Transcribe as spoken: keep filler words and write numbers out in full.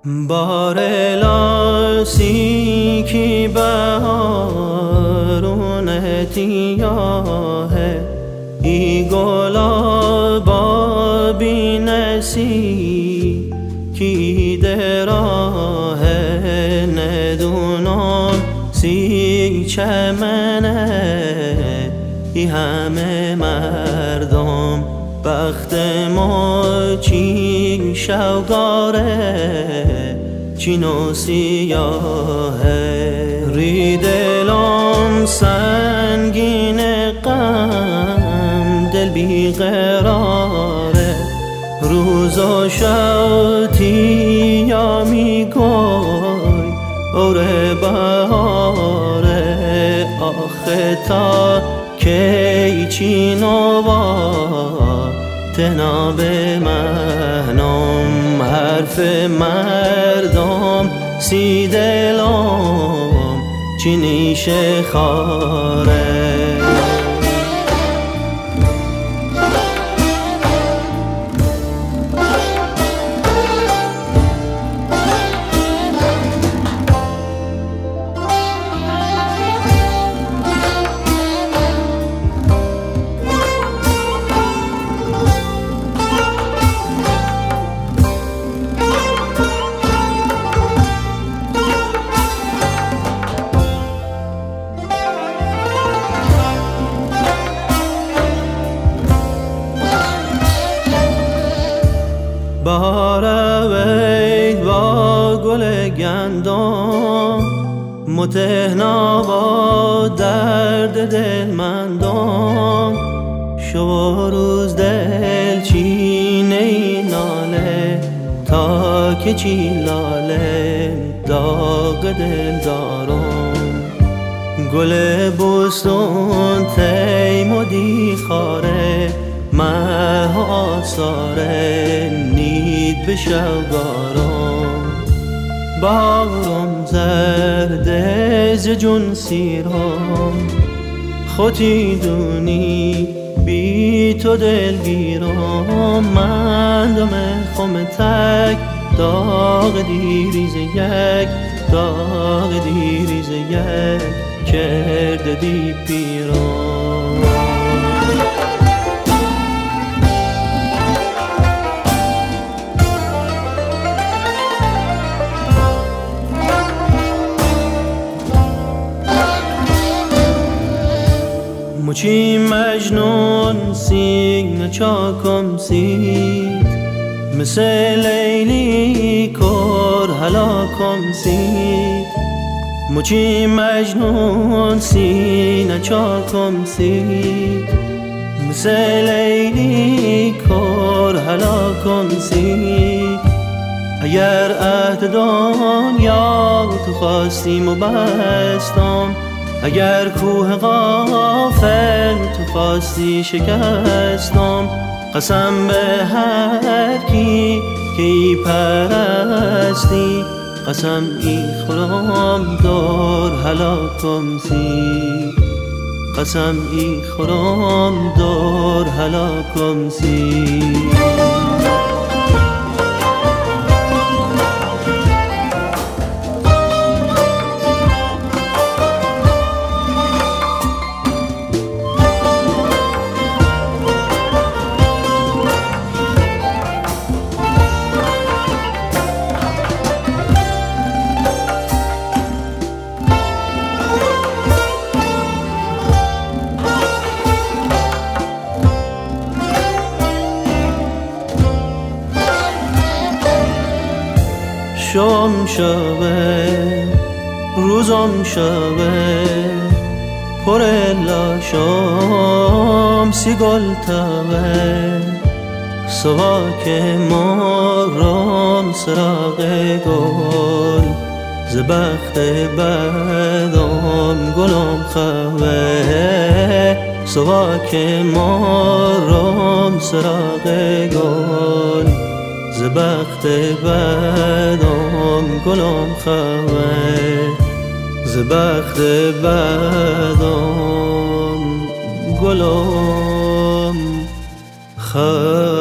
बारेलासी की बहारों नतिया है इगोला बाबी नसी की दरा है ندونم سی چمنه ای همه مردم بخت ما چی شوگاره چین و سیاهه ری دلم سنگین غم دل بیقراره روز و شب تیا میگوی اوره بهاره آخه تا کی چین و با تنا به مهنم حرف مردم سی دلم چی نیشه خاره بهار وید با گل گندم متهنا با درد دلمندم شب روز دل چینه ای ناله تا که چی لاله داغ دل دارم گل بستون تیم و دیخاره مه آثاره نید به شوگارم بارم زرده ز جون سیرم خودی دونی بی تو دلگیرم من دم خم تک داغ دیریز یک داغ دیریز یک کرده دی پیرم مچی مجنون سیگ نچاکم سید مثل لیلی کر هلاکم سید مچی مجنون سیگ نچاکم سید مثل لیلی کر هلاکم سید اگر عهد دنیا تو خواستیم و بستم اگر کوه غافل تو خواستی شکستم قسم به هر کی که ای پرستی قسم ای خورم دور هلاکم سی قسم ای خورم دور هلاکم سی شام شبه روزم شبه پر لاشام سی گل تبه صبح که مارم سراغ گل ز بخت بدم گلم خوه صبح که مارم سراغ گل ز بخت بدم گلم خوه ز بخت بدم گلم خوه